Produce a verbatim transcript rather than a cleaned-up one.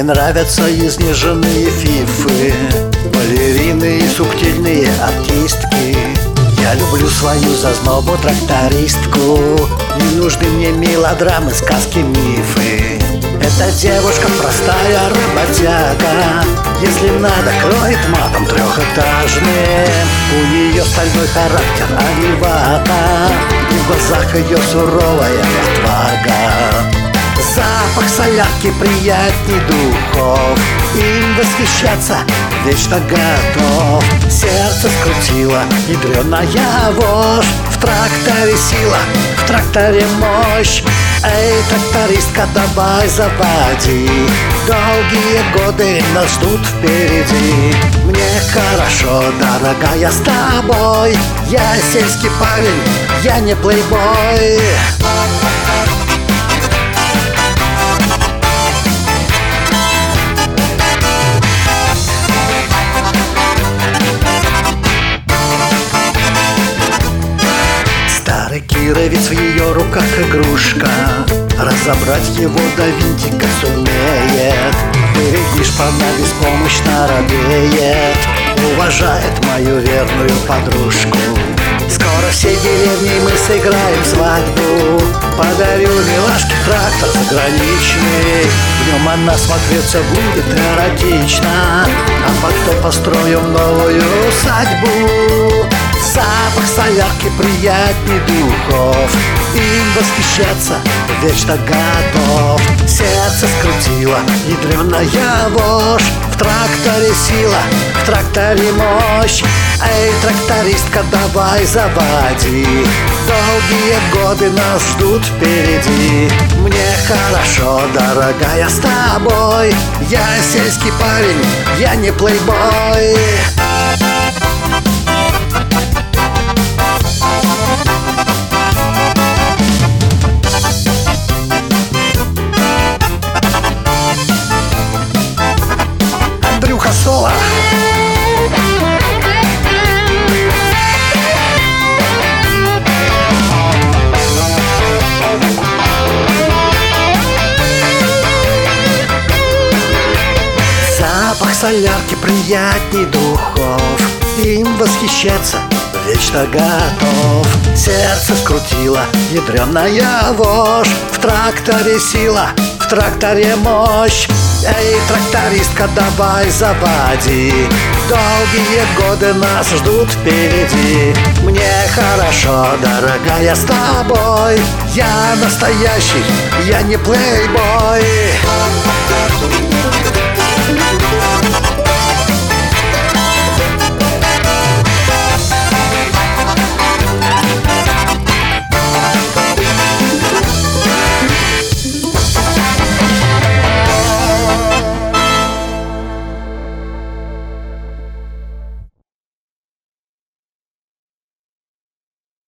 нравятся изнеженные фифы, балерины и субтильные артистки. Я люблю свою зазнобу трактористку. Не нужны мне мелодрамы, сказки, мифы. Эта девушка простая работяга, если надо, кроет матом трехэтажным. У нее стальной характер, а не вата, и в глазах ее суровая отвага. Запах солярки приятней духов, им восхищаться вечно готов. Сердце скрутило ядреная вошь, в тракторе сила, в тракторе мощь. Эй, трактористка, давай заводи, долгие годы нас ждут впереди. Мне хорошо, дорогая, с тобой. Я сельский парень, я не плейбой. Старый кировец, в ее руках игрушка, разобрать его до винтика сумеет. Глядишь, она беспомощно робеет, уважает мою верную подружку. Скоро всей деревней мы сыграем свадьбу, подарю милашке трактор заграничный. В нем она смотреться будет эротично, а потом построим новую усадьбу. Запах солярки приятней духов, им восхищаться вечно готов. Сердце скрутило ядреная вошь, в тракторе сила, в тракторе мощь. Эй, трактористка, давай заводи, долгие годы нас ждут впереди. Мне хорошо, дорогая, с тобой. Я сельский парень, я не плейбой. Андрюха Соло. Запах солярки приятней духов, им восхищаться вечно готов. Сердце скрутило ядреная вошь, в тракторе сила, в тракторе мощь. Эй, трактористка, давай заводи, долгие годы нас ждут впереди. Мне хорошо, дорогая, с тобой. Я настоящий, я не плейбой.